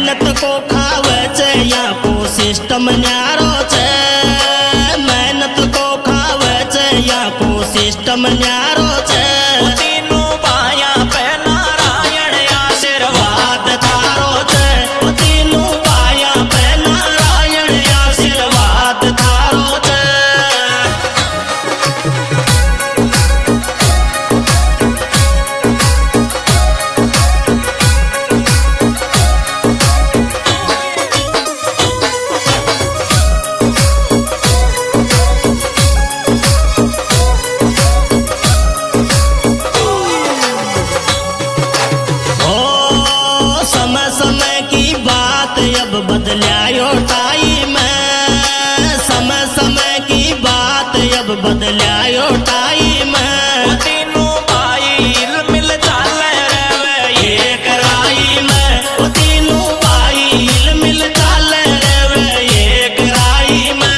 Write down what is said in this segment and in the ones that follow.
मेहनत को खावे छे या को सिस्टम न्यारो छे, मेहनत को खावे छे या को सिस्टम न्यारो छे। तीनों पाया पे नारायण आशीर्वाद थारो छे, तीनों पाया पे नारायण आशीर्वाद थारो छे। अब बदलायो टाइम, समय समय की बात अब बदलायो टाइम। तीनों भाई मिल चाले रे एक राई में, तीनों भाई मिल चाले रे एक राई में।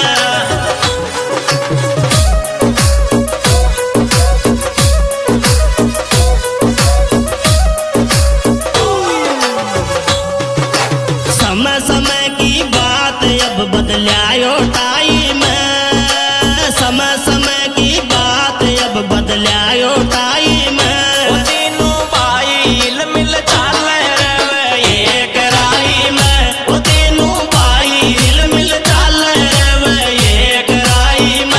समय समय की बात अब बदलायो टाइम, समय समय की बात अब बदलायो टाइम। तीनों भाई मिल चाले रे एक राई में, तीनों भाई मिल चाले रे एक राई में।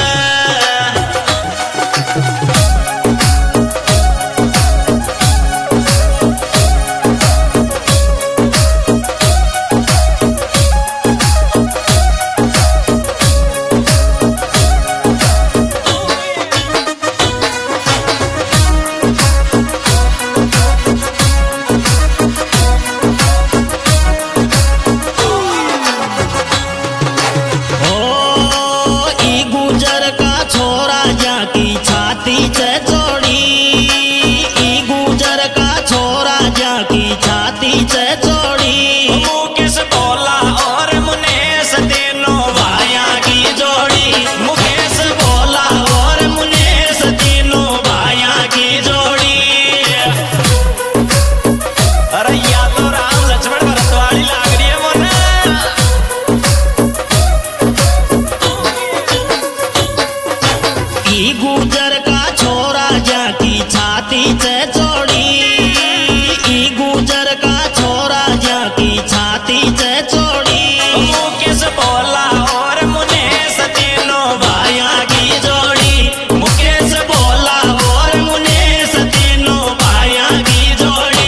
गुजर का छोरा जाकी छाती से जोड़ी, ई गुजर का छोरा जाकी छाती से जोड़ी। मुकेश बोला और मुनेश तीनों भाइयों की जोड़ी, मुकेश बोला और मुनेश तीनों भाइयों की जोड़ी।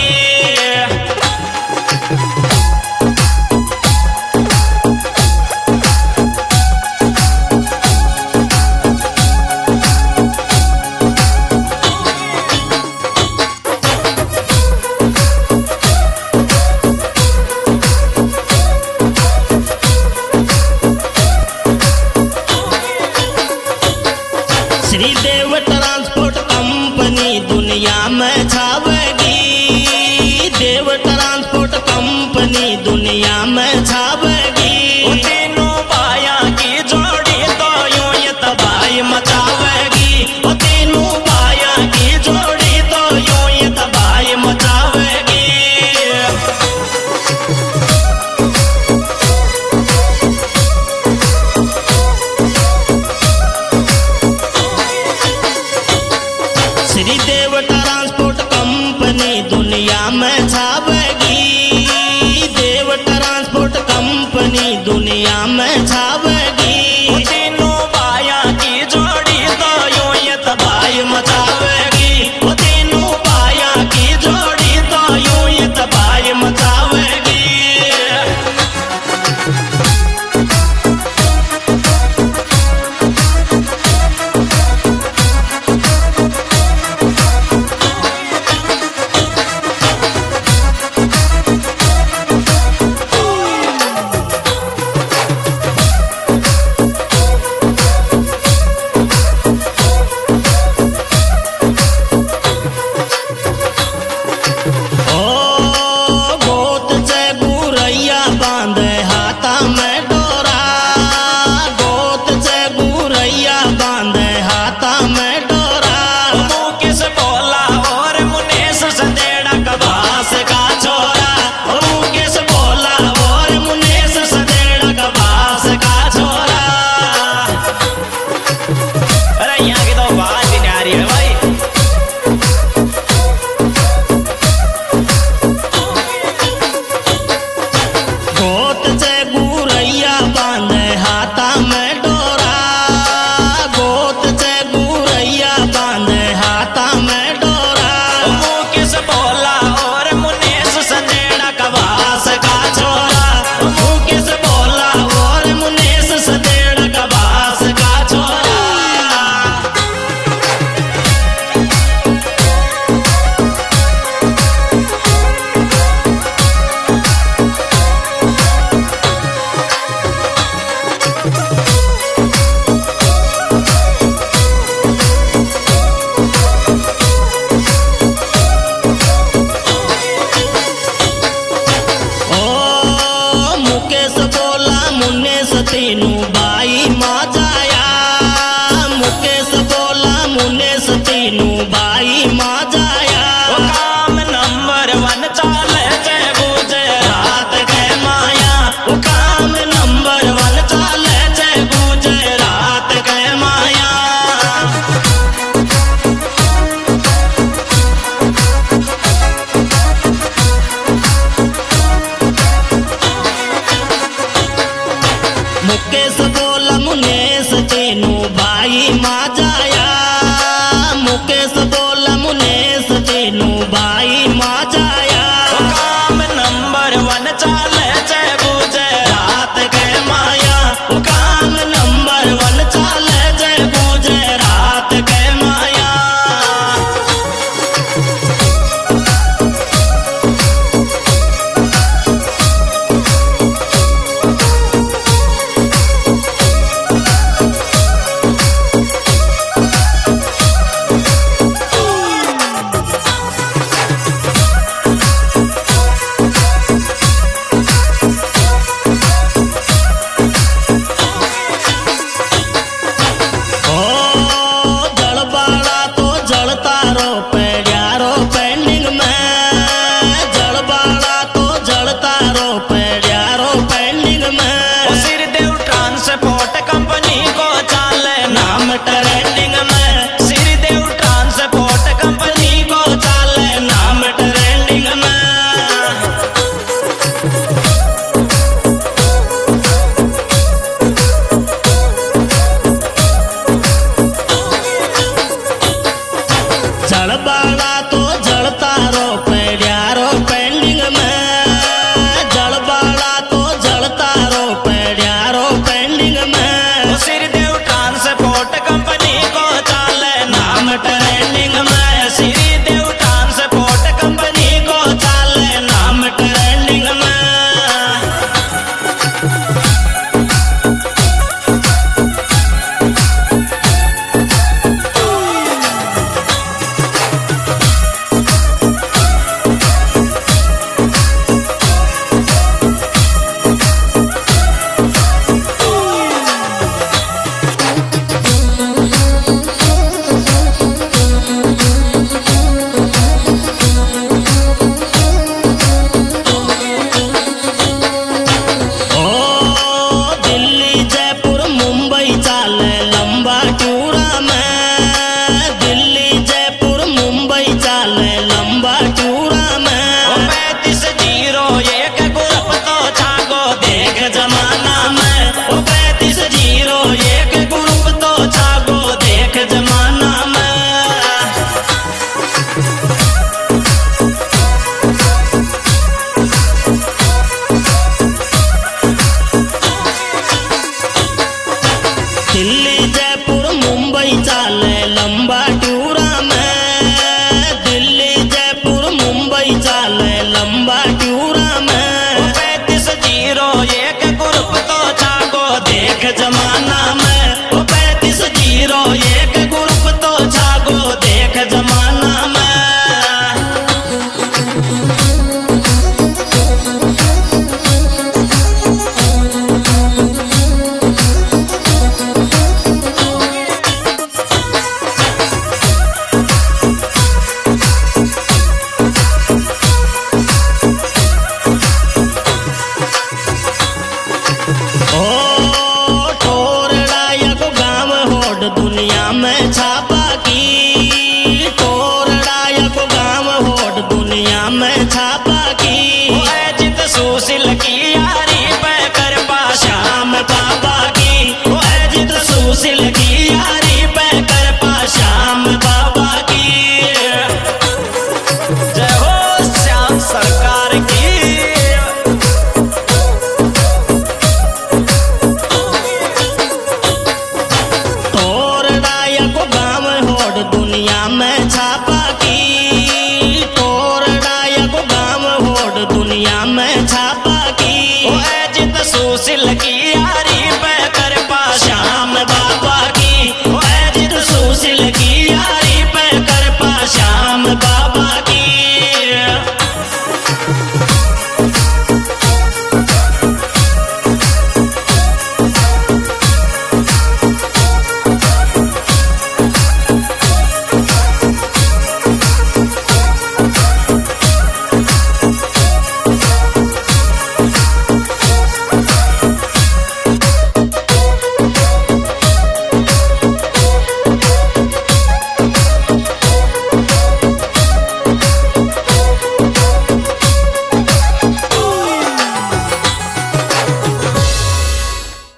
श्रीदेव ट्रांसपोर्ट कंपनी दुनिया में छावेगी, देव ट्रांसपोर्ट कंपनी दुनिया में छावेगी। तीनों भाइयों की जोड़ी तो यूं ये तबाही मचावेगी, तीनों भाइयों की जोड़ी तो यूं ये तबाही मचावेगी। श्रीदेव ट्रांसपोर्ट कंपनी दुनिया में छावेगी, देव ट्रांसपोर्ट कंपनी दुनिया में छावेगी।